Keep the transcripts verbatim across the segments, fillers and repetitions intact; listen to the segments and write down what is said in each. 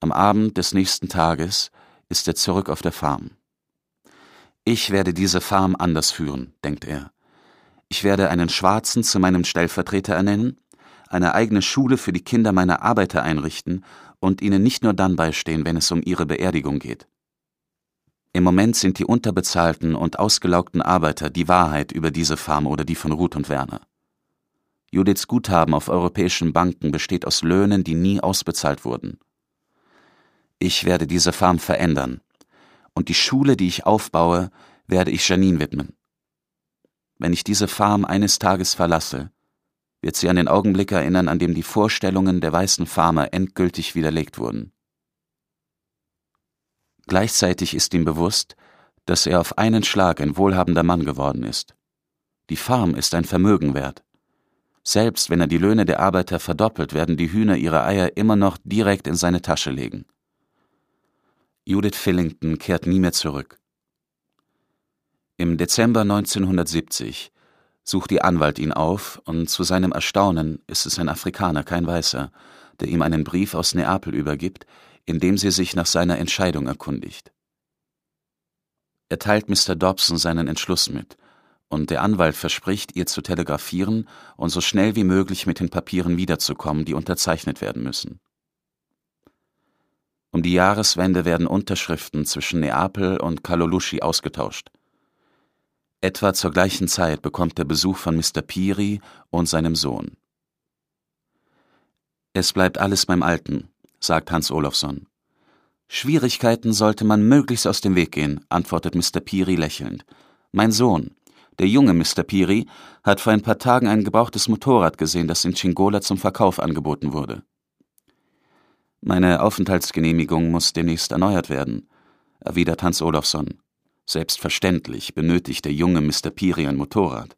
Am Abend des nächsten Tages ist er zurück auf der Farm. »Ich werde diese Farm anders führen«, denkt er. »Ich werde einen Schwarzen zu meinem Stellvertreter ernennen, eine eigene Schule für die Kinder meiner Arbeiter einrichten und ihnen nicht nur dann beistehen, wenn es um ihre Beerdigung geht.« Im Moment sind die unterbezahlten und ausgelaugten Arbeiter die Wahrheit über diese Farm oder die von Ruth und Werner. Judiths Guthaben auf europäischen Banken besteht aus Löhnen, die nie ausbezahlt wurden. Ich werde diese Farm verändern, und die Schule, die ich aufbaue, werde ich Janine widmen. Wenn ich diese Farm eines Tages verlasse, wird sie an den Augenblick erinnern, an dem die Vorstellungen der weißen Farmer endgültig widerlegt wurden. Gleichzeitig ist ihm bewusst, dass er auf einen Schlag ein wohlhabender Mann geworden ist. Die Farm ist ein Vermögen wert. Selbst wenn er die Löhne der Arbeiter verdoppelt, werden die Hühner ihre Eier immer noch direkt in seine Tasche legen. Judith Fillington kehrt nie mehr zurück. Im Dezember neunzehnhundertsiebzig sucht ihr Anwalt ihn auf, und zu seinem Erstaunen ist es ein Afrikaner, kein Weißer, der ihm einen Brief aus Neapel übergibt, in dem sie sich nach seiner Entscheidung erkundigt. Er teilt Mister Dobson seinen Entschluss mit, und der Anwalt verspricht, ihr zu telegrafieren und so schnell wie möglich mit den Papieren wiederzukommen, die unterzeichnet werden müssen. Um die Jahreswende werden Unterschriften zwischen Neapel und Kalolushi ausgetauscht. Etwa zur gleichen Zeit bekommt er Besuch von Mister Phiri und seinem Sohn. »Es bleibt alles beim Alten«, sagt Hans Olofsson. »Schwierigkeiten sollte man möglichst aus dem Weg gehen«, antwortet Mister Phiri lächelnd. »Mein Sohn, der junge Mister Phiri, hat vor ein paar Tagen ein gebrauchtes Motorrad gesehen, das in Chingola zum Verkauf angeboten wurde. Meine Aufenthaltsgenehmigung muss demnächst erneuert werden«, erwidert Hans Olofsson. Selbstverständlich benötigt der junge Mister Phiri ein Motorrad.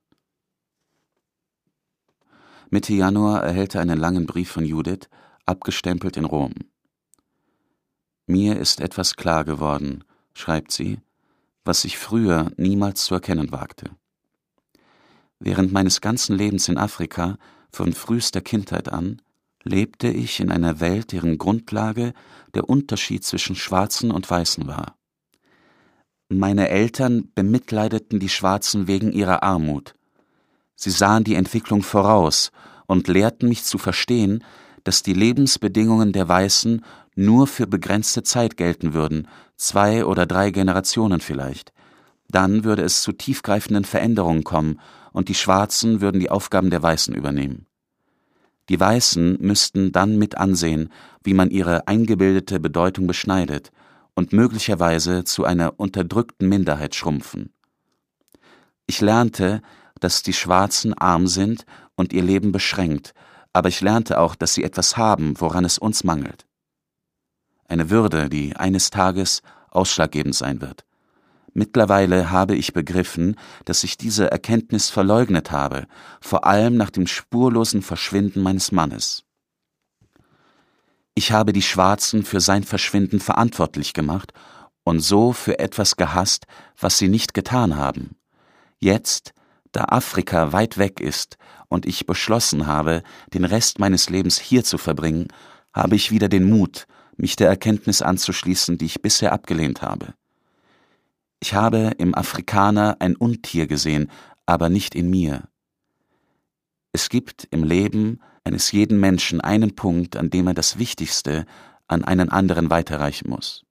Mitte Januar erhält er einen langen Brief von Judith, abgestempelt in Rom. »Mir ist etwas klar geworden«, schreibt sie, »was ich früher niemals zu erkennen wagte. Während meines ganzen Lebens in Afrika, von frühester Kindheit an, lebte ich in einer Welt, deren Grundlage der Unterschied zwischen Schwarzen und Weißen war. Meine Eltern bemitleideten die Schwarzen wegen ihrer Armut. Sie sahen die Entwicklung voraus und lehrten mich zu verstehen, dass die Lebensbedingungen der Weißen nur für begrenzte Zeit gelten würden, zwei oder drei Generationen vielleicht. Dann würde es zu tiefgreifenden Veränderungen kommen und die Schwarzen würden die Aufgaben der Weißen übernehmen. Die Weißen müssten dann mit ansehen, wie man ihre eingebildete Bedeutung beschneidet und möglicherweise zu einer unterdrückten Minderheit schrumpfen. Ich lernte, dass die Schwarzen arm sind und ihr Leben beschränkt, aber ich lernte auch, dass sie etwas haben, woran es uns mangelt. Eine Würde, die eines Tages ausschlaggebend sein wird. Mittlerweile habe ich begriffen, dass ich diese Erkenntnis verleugnet habe, vor allem nach dem spurlosen Verschwinden meines Mannes. Ich habe die Schwarzen für sein Verschwinden verantwortlich gemacht und so für etwas gehasst, was sie nicht getan haben. Jetzt, da Afrika weit weg ist und ich beschlossen habe, den Rest meines Lebens hier zu verbringen, habe ich wieder den Mut, mich der Erkenntnis anzuschließen, die ich bisher abgelehnt habe. Ich habe im Afrikaner ein Untier gesehen, aber nicht in mir. Es gibt im Leben eines jeden Menschen einen Punkt, an dem er das Wichtigste an einen anderen weiterreichen muss.